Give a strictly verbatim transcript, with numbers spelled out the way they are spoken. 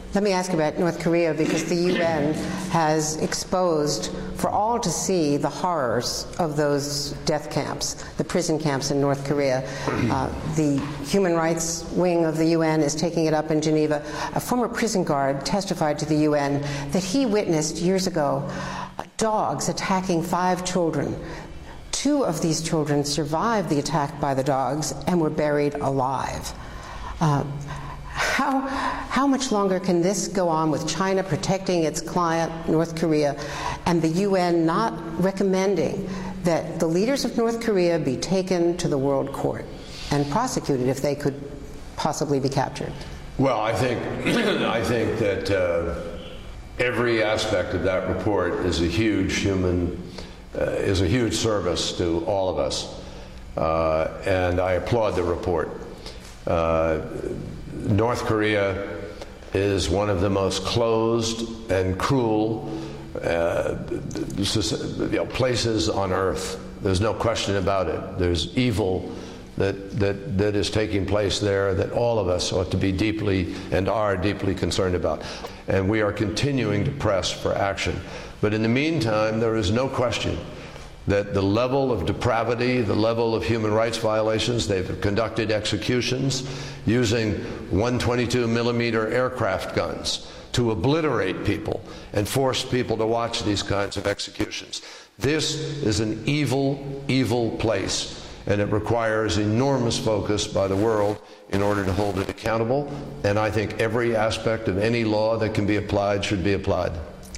Let me ask about North Korea, because the U N has exposed for all to see the horrors of those death camps, the prison camps in North Korea. Uh, the Human Rights Wing of the U N is taking it up in Geneva. A former prison guard testified to the U N that he witnessed years ago dogs attacking five children. Two of these children survived the attack by the dogs and were buried alive. Uh, How, how much longer can this go on with China protecting its client, North Korea, and the U N not recommending that the leaders of North Korea be taken to the World Court and prosecuted if they could possibly be captured? Well, I think, I think that uh, every aspect of that report is a huge human, uh, is a huge service to all of us, uh, and I applaud the report. Uh, North Korea is one of the most closed and cruel uh, you know, places on earth. There's no question about it. There's evil that, that, that is taking place there that all of us ought to be deeply and are deeply concerned about. And we are continuing to press for action. But in the meantime, there is no question that the level of depravity, the level of human rights violations, they've conducted executions using one twenty-two millimeter aircraft guns to obliterate people and force people to watch these kinds of executions. This is an evil, evil place, and it requires enormous focus by the world in order to hold it accountable, and I think every aspect of any law that can be applied should be applied.